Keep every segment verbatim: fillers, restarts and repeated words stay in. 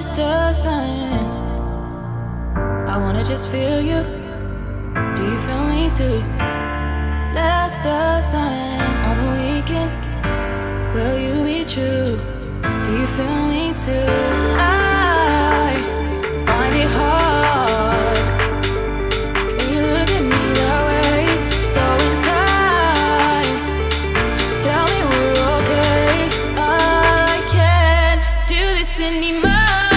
the sun. I wanna just feel you. Do you feel me too? Let us the sun on the weekend. Will you be true? Do you feel me too? I find it hard when you look at me that way. So in time, just tell me we're okay. I can't do this anymore.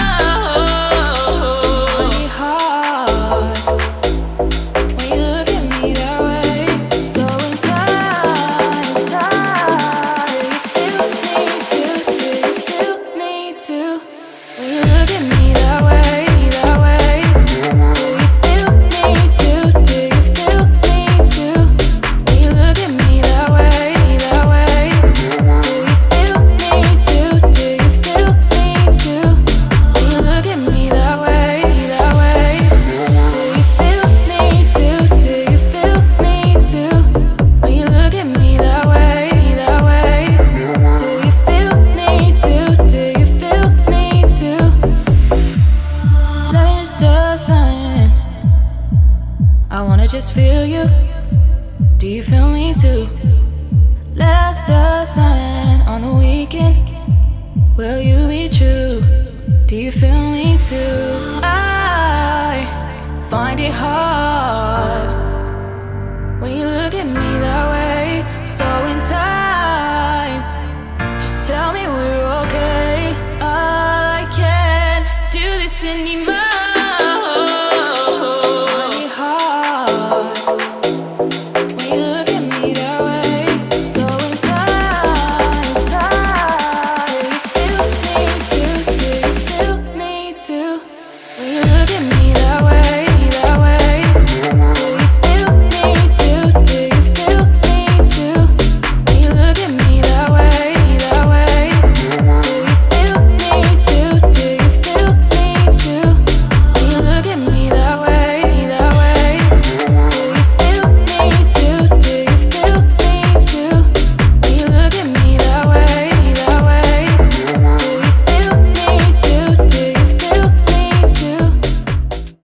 Find it hard when you look at me that way. So in time, do you feel me too? Do you feel me too? When you look at me that way, that way. Do you feel me too? Do you feel me too? When you look at me that way, that way. Do you feel me too? Do you feel me too? When you look at me that way, that way. Do you feel me too? Do you feel me too? When you look at me that way, that way. Do you feel me too? Do you feel me too? Let me just the sun. I wanna just feel you. Do you feel me too? Let us the sun on the weekend. Will you be true? Do you feel me too? I find it hard